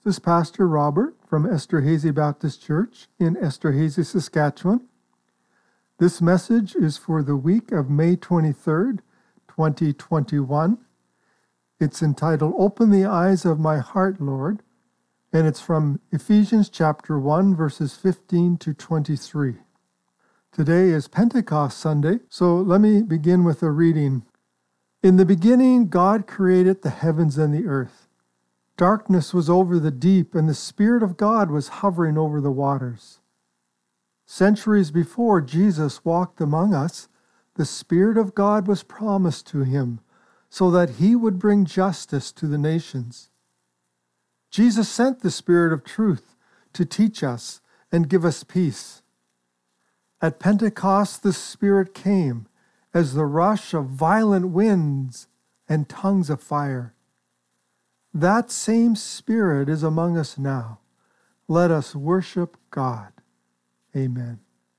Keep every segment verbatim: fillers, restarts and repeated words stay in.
This is Pastor Robert from Esterhazy Baptist Church in Esterhazy, Saskatchewan. This message is for the week of May twenty-third, twenty twenty-one. It's entitled, Open the Eyes of My Heart, Lord, and it's from Ephesians chapter one, verses fifteen to twenty-three. Today is Pentecost Sunday, so let me begin with a reading. In the beginning, God created the heavens and the earth. Darkness was over the deep, and the Spirit of God was hovering over the waters. Centuries before Jesus walked among us, the Spirit of God was promised to him so that he would bring justice to the nations. Jesus sent the Spirit of truth to teach us and give us peace. At Pentecost, the Spirit came as the rush of violent winds and tongues of fire. That same Spirit is among us now. Let us worship God. Amen.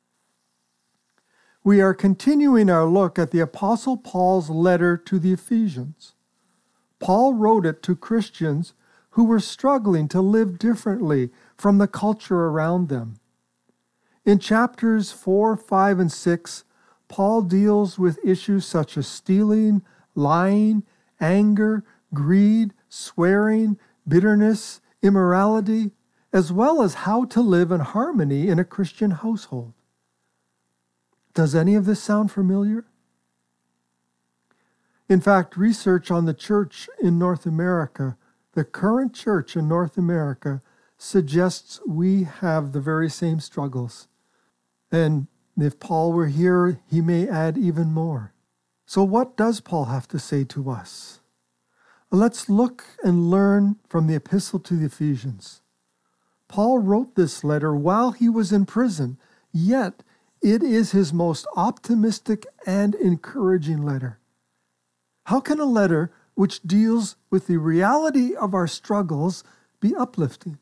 We are continuing our look at the Apostle Paul's letter to the Ephesians. Paul wrote it to Christians who were struggling to live differently from the culture around them. In chapters four, five, and six, Paul deals with issues such as stealing, lying, anger, greed, swearing, bitterness, immorality, as well as how to live in harmony in a Christian household. Does any of this sound familiar? In fact, research on the church in North America, the current church in North America, suggests we have the very same struggles. And if Paul were here, he may add even more. So what does Paul have to say to us? Let's look and learn from the Epistle to the Ephesians. Paul wrote this letter while he was in prison, yet it is his most optimistic and encouraging letter. How can a letter which deals with the reality of our struggles be uplifting?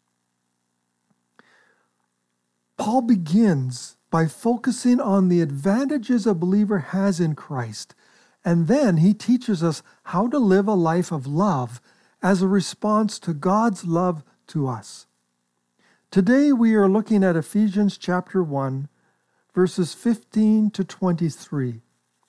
Paul begins by focusing on the advantages a believer has in Christ, and then he teaches us how to live a life of love as a response to God's love to us. Today we are looking at Ephesians chapter one, verses fifteen to twenty-three.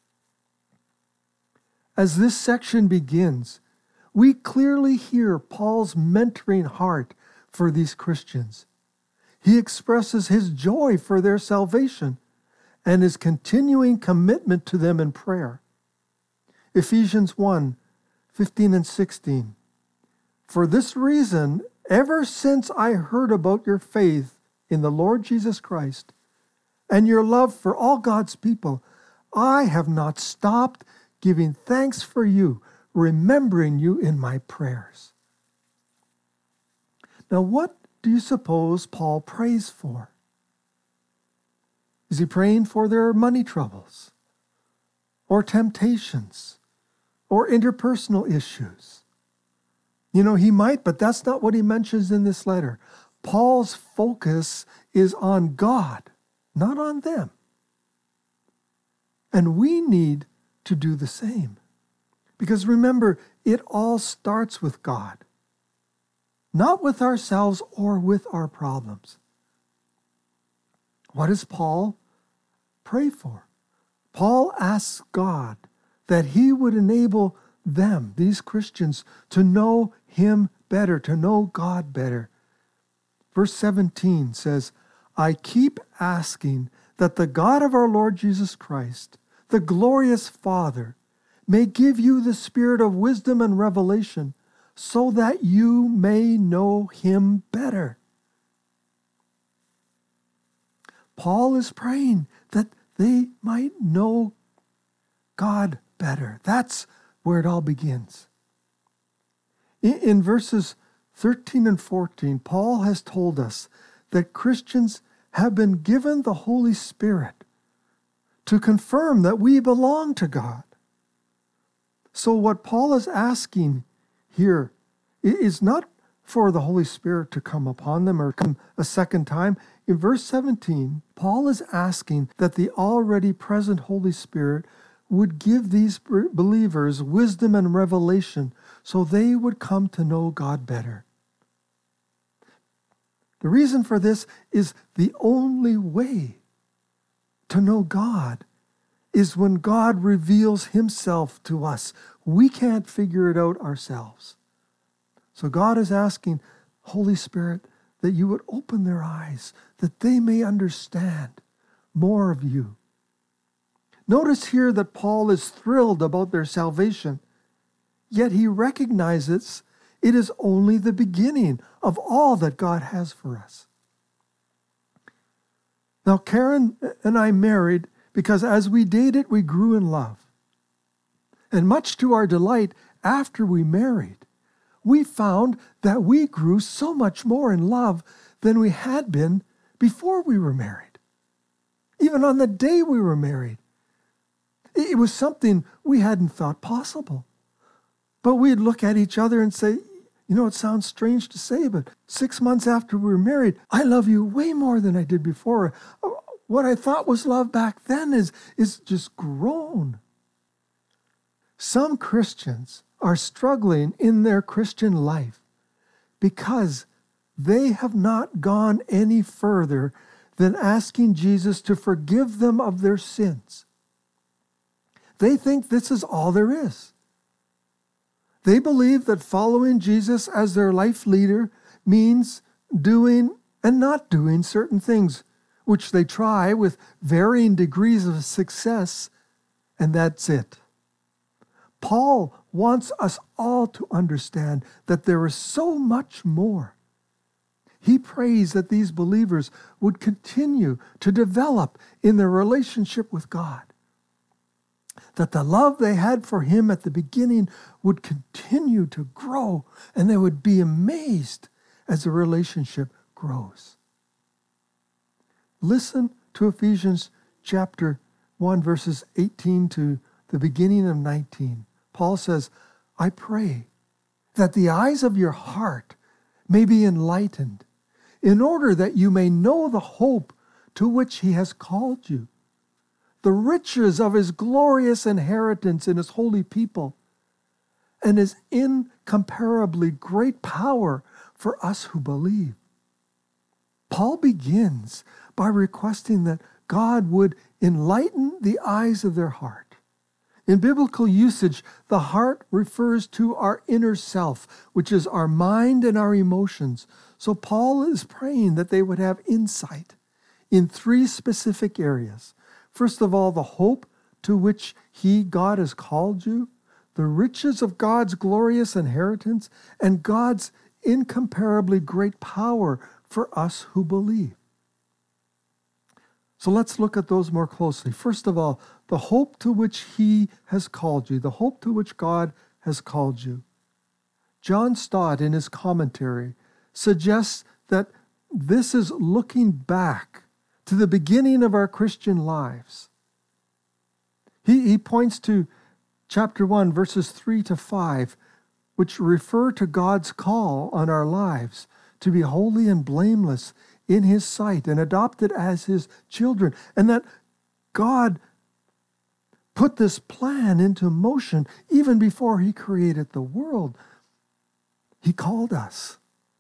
As this section begins, we clearly hear Paul's mentoring heart for these Christians. He expresses his joy for their salvation and his continuing commitment to them in prayer. Ephesians one, fifteen and sixteen. For this reason, ever since I heard about your faith in the Lord Jesus Christ and your love for all God's people, I have not stopped giving thanks for you, remembering you in my prayers. Now, what do you suppose Paul prays for? Is he praying for their money troubles or temptations or interpersonal issues? You know, he might, but that's not what he mentions in this letter. Paul's focus is on God, not on them. And we need to do the same. Because remember, it all starts with God, not with ourselves or with our problems. What does Paul pray for? Paul asks God that he would enable them, these Christians, to know him better, to know God better. Verse seventeen says, I keep asking that the God of our Lord Jesus Christ, the glorious Father, may give you the spirit of wisdom and revelation so that you may know him better. Paul is praying that they might know God better. That's where it all begins. In, in verses thirteen and fourteen, Paul has told us that Christians have been given the Holy Spirit to confirm that we belong to God. So what Paul is asking here is not for the Holy Spirit to come upon them or come a second time. In verse seventeen, Paul is asking that the already present Holy Spirit would give these believers wisdom and revelation so they would come to know God better. The reason for this is the only way to know God is when God reveals himself to us. We can't figure it out ourselves. So God is asking, Holy Spirit, that you would open their eyes, that they may understand more of you. Notice here that Paul is thrilled about their salvation, yet he recognizes it is only the beginning of all that God has for us. Now, Karen and I married because as we dated, we grew in love. And much to our delight, after we married, we found that we grew so much more in love than we had been before we were married. Even on the day we were married, it was something we hadn't thought possible. But we'd look at each other and say, you know, it sounds strange to say, but six months after we were married, I love you way more than I did before. What I thought was love back then is, is just grown. Some Christians are struggling in their Christian life because they have not gone any further than asking Jesus to forgive them of their sins. They think this is all there is. They believe that following Jesus as their life leader means doing and not doing certain things, which they try with varying degrees of success, and that's it. Paul wants us all to understand that there is so much more. He prays that these believers would continue to develop in their relationship with God, that the love they had for him at the beginning would continue to grow, and they would be amazed as the relationship grows. Listen to Ephesians chapter one, verses eighteen to the beginning of nineteen. Paul says, I pray that the eyes of your heart may be enlightened, in order that you may know the hope to which he has called you, the riches of his glorious inheritance in his holy people, and his incomparably great power for us who believe. Paul begins by requesting that God would enlighten the eyes of their heart. In biblical usage, the heart refers to our inner self, which is our mind and our emotions. So Paul is praying that they would have insight in three specific areas. First of all, the hope to which he, God, has called you, the riches of God's glorious inheritance, and God's incomparably great power for us who believe. So let's look at those more closely. First of all, the hope to which he has called you, the hope to which God has called you. John Stott, in his commentary, suggests that this is looking back to the beginning of our Christian lives. He, he points to chapter one, verses three to five, which refer to God's call on our lives to be holy and blameless in his sight and adopted as his children, and that God put this plan into motion even before he created the world. He called us.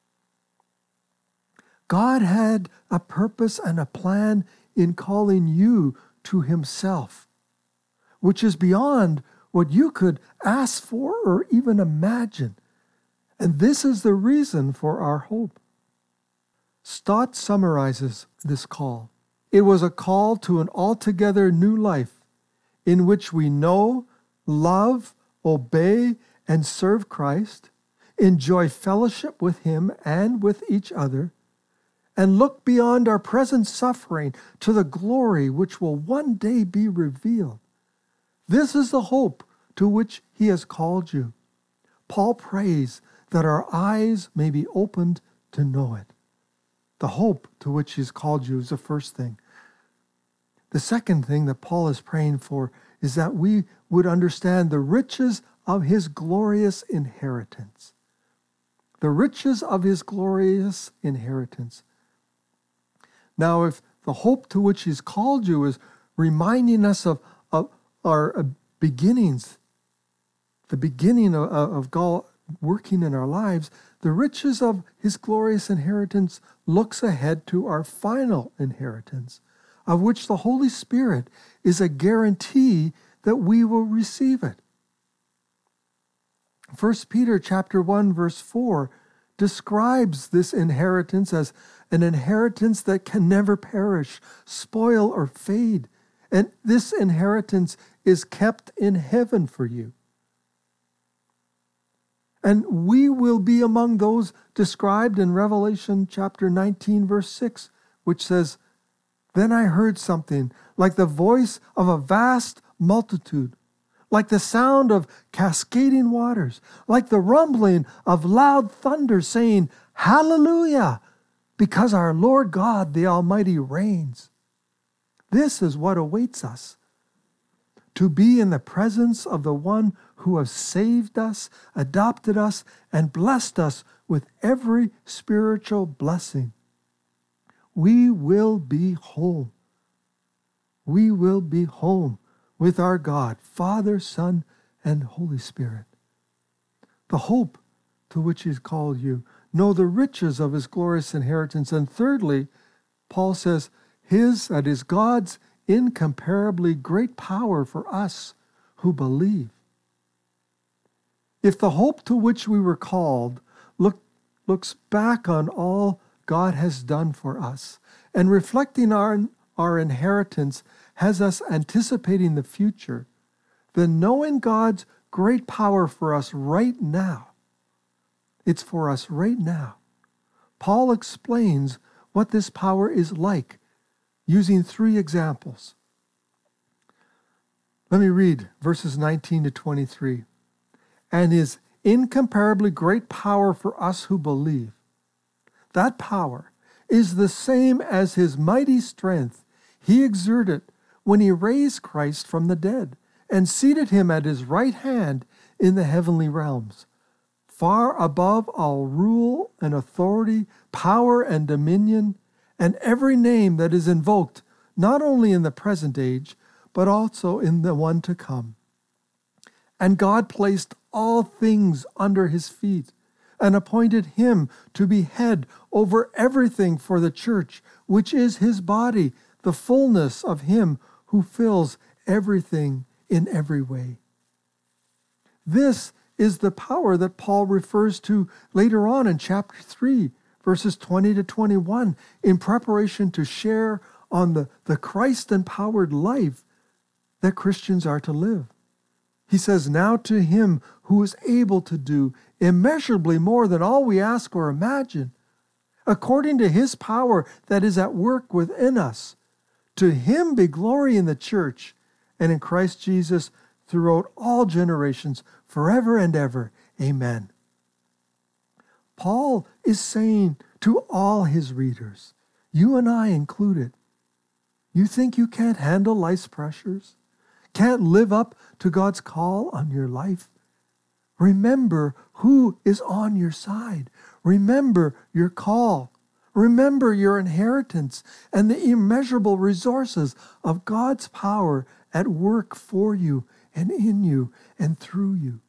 God had a purpose and a plan in calling you to himself, which is beyond what you could ask for or even imagine. And this is the reason for our hope. Stott summarizes this call. It was a call to an altogether new life in which we know, love, obey, and serve Christ, enjoy fellowship with him and with each other, and look beyond our present suffering to the glory which will one day be revealed. This is the hope to which he has called you. Paul prays that our eyes may be opened to know it. The hope to which he's called you is the first thing. The second thing that Paul is praying for is that we would understand the riches of his glorious inheritance. The riches of his glorious inheritance. Now, if the hope to which he's called you is reminding us of, of our beginnings, the beginning of, of working in our lives, the riches of his glorious inheritance looks ahead to our final inheritance, of which the Holy Spirit is a guarantee that we will receive it. First Peter chapter one, verse four describes this inheritance as an inheritance that can never perish, spoil, or fade. And this inheritance is kept in heaven for you. And we will be among those described in Revelation chapter nineteen, verse six, which says, "Then I heard something like the voice of a vast multitude, like the sound of cascading waters, like the rumbling of loud thunder, saying, 'Hallelujah, because our Lord God, the Almighty, reigns.'" This is what awaits us, to be in the presence of the one who has saved us, adopted us, and blessed us with every spiritual blessing. We will be home. We will be home with our God, Father, Son, and Holy Spirit. The hope to which he's called you. Know the riches of his glorious inheritance. And thirdly, Paul says, his, that is God's, incomparably great power for us who believe. If the hope to which we were called look, looks back on all God has done for us, and reflecting our, our inheritance has us anticipating the future, then knowing God's great power for us right now, it's for us right now. Paul explains what this power is like using three examples. Let me read verses nineteen to twenty-three. "And his incomparably great power for us who believe. That power is the same as his mighty strength he exerted when he raised Christ from the dead and seated him at his right hand in the heavenly realms, far above all rule and authority, power and dominion, and every name that is invoked, not only in the present age, but also in the one to come. And God placed all things under his feet, and appointed him to be head over everything for the church, which is his body, the fullness of him who fills everything in every way." This is the power that Paul refers to later on in chapter three, verses twenty to twenty-one, in preparation to share on the, the Christ-empowered life that Christians are to live. He says, "Now to him who is able to do immeasurably more than all we ask or imagine, according to his power that is at work within us, to him be glory in the church and in Christ Jesus throughout all generations, forever and ever. Amen." Paul is saying to all his readers, you and I included, you think you can't handle life's pressures? Can't live up to God's call on your life? Remember who is on your side. Remember your call. Remember your inheritance and the immeasurable resources of God's power at work for you and in you and through you.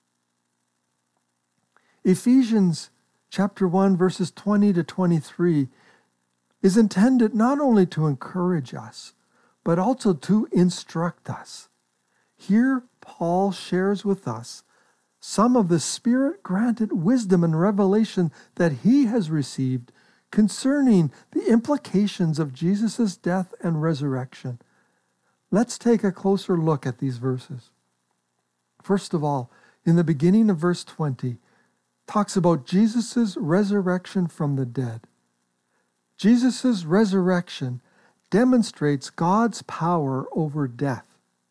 Ephesians chapter one, verses twenty to twenty-three is intended not only to encourage us, but also to instruct us. Here, Paul shares with us some of the Spirit-granted wisdom and revelation that he has received concerning the implications of Jesus' death and resurrection. Let's take a closer look at these verses. First of all, in the beginning of verse twenty, talks about Jesus' resurrection from the dead. Jesus' resurrection demonstrates God's power over death.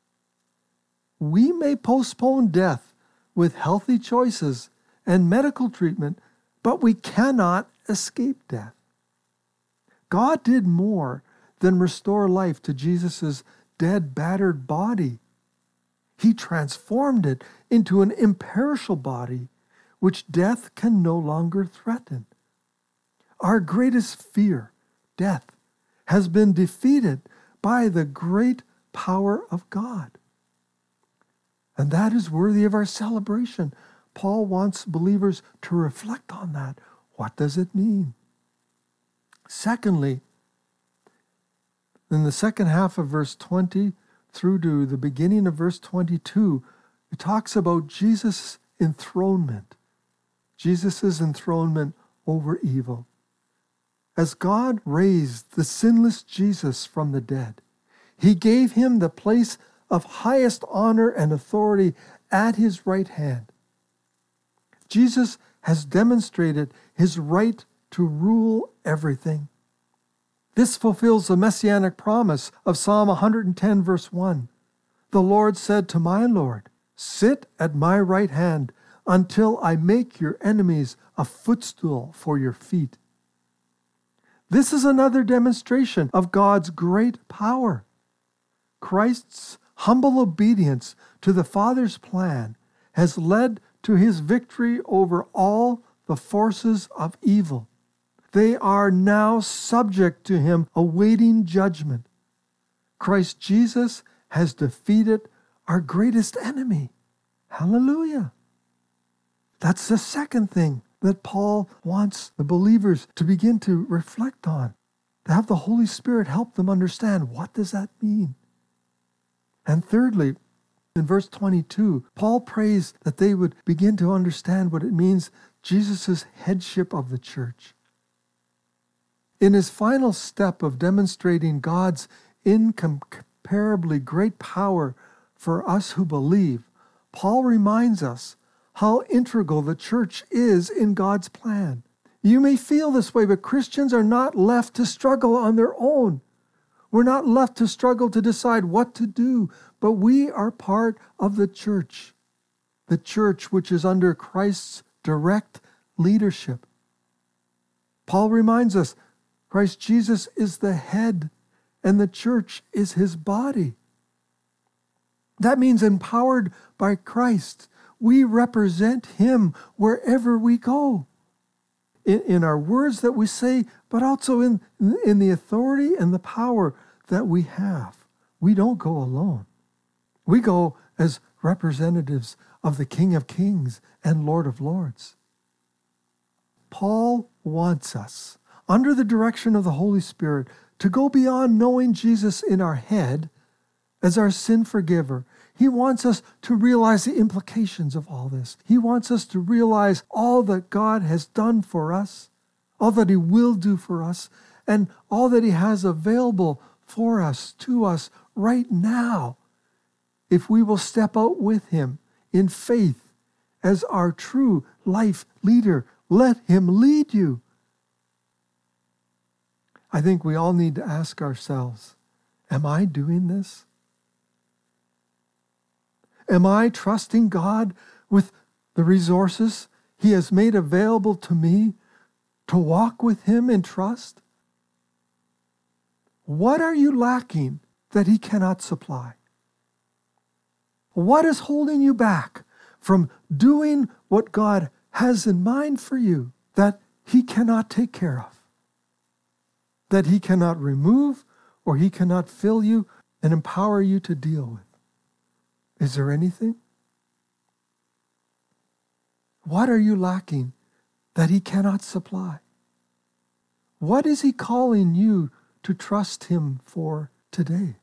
We may postpone death with healthy choices and medical treatment, but we cannot escape death. God did more than restore life to Jesus' dead, battered body. He transformed it into an imperishable body, which death can no longer threaten. Our greatest fear, death, has been defeated by the great power of God. And that is worthy of our celebration. Paul wants believers to reflect on that. What does it mean? Secondly, in the second half of verse twenty through to the beginning of verse twenty-two, it talks about Jesus' enthronement. Jesus' enthronement over evil. As God raised the sinless Jesus from the dead, he gave him the place of highest honor and authority at his right hand. Jesus has demonstrated his right to rule everything. This fulfills the messianic promise of Psalm one hundred ten, verse one. The Lord said to my Lord, "Sit at my right hand until I make your enemies a footstool for your feet." This is another demonstration of God's great power. Christ's humble obedience to the Father's plan has led to his victory over all the forces of evil. They are now subject to him, awaiting judgment. Christ Jesus has defeated our greatest enemy. Hallelujah. That's the second thing that Paul wants the believers to begin to reflect on, to have the Holy Spirit help them understand, what does that mean? And thirdly, in verse twenty-two, Paul prays that they would begin to understand what it means, Jesus' headship of the church. In his final step of demonstrating God's incomparably great power for us who believe, Paul reminds us how integral the church is in God's plan. You may feel this way, but Christians are not left to struggle on their own. We're not left to struggle to decide what to do, but we are part of the church, the church which is under Christ's direct leadership. Paul reminds us, Christ Jesus is the head, and the church is his body. That means empowered by Christ, we represent him wherever we go. In, in our words that we say, but also in, in the authority and the power that we have. We don't go alone. We go as representatives of the King of Kings and Lord of Lords. Paul wants us, under the direction of the Holy Spirit, to go beyond knowing Jesus in our head as our sin forgiver. He wants us to realize the implications of all this. He wants us to realize all that God has done for us, all that he will do for us, and all that he has available for us, to us, right now, if we will step out with him in faith as our true life leader. Let him lead you. I think we all need to ask ourselves, am I doing this? Am I trusting God with the resources he has made available to me to walk with him in trust? What are you lacking that he cannot supply? What is holding you back from doing what God has in mind for you that he cannot take care of? That he cannot remove, or he cannot fill you and empower you to deal with? Is there anything? What are you lacking that he cannot supply? What is he calling you to trust him for today?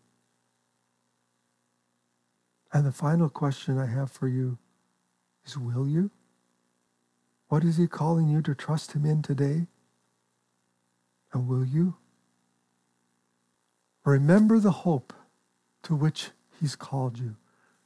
And the final question I have for you is, will you? What is he calling you to trust him in today? And will you? Remember the hope to which he's called you.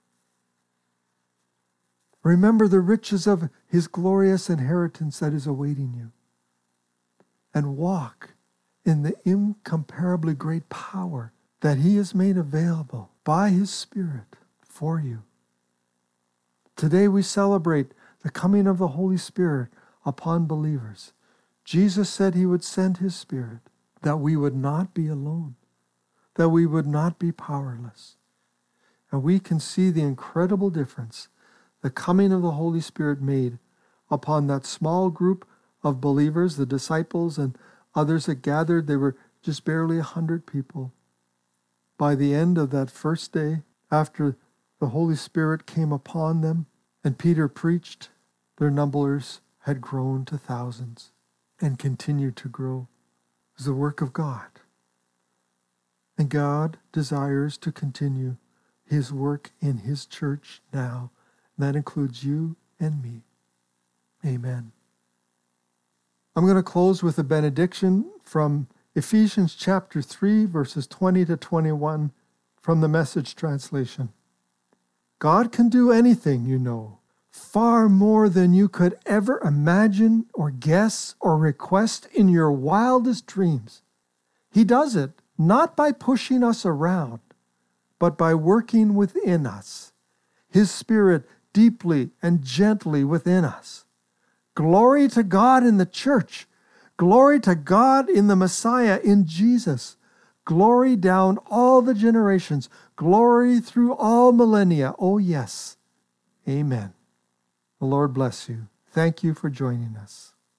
Remember the riches of his glorious inheritance that is awaiting you. And walk in the incomparably great power that he has made available by his Spirit for you. Today we celebrate the coming of the Holy Spirit upon believers. Jesus said he would send his Spirit, that we would not be alone, that we would not be powerless. And we can see the incredible difference the coming of the Holy Spirit made upon that small group of believers, the disciples and others that gathered. They were just barely a hundred people. By the end of that first day, after the Holy Spirit came upon them and Peter preached, their numbers had grown to thousands and continued to grow. It was the work of God. And God desires to continue his work in his church now. That includes you and me. Amen. I'm going to close with a benediction from Ephesians chapter three, verses twenty to twenty-one from the Message translation. God can do anything, you know, far more than you could ever imagine or guess or request in your wildest dreams. He does it not by pushing us around, but by working within us, his Spirit deeply and gently within us. Glory to God in the church. Glory to God in the Messiah, in Jesus. Glory down all the generations. Glory through all millennia. Oh, yes. Amen. The Lord bless you. Thank you for joining us.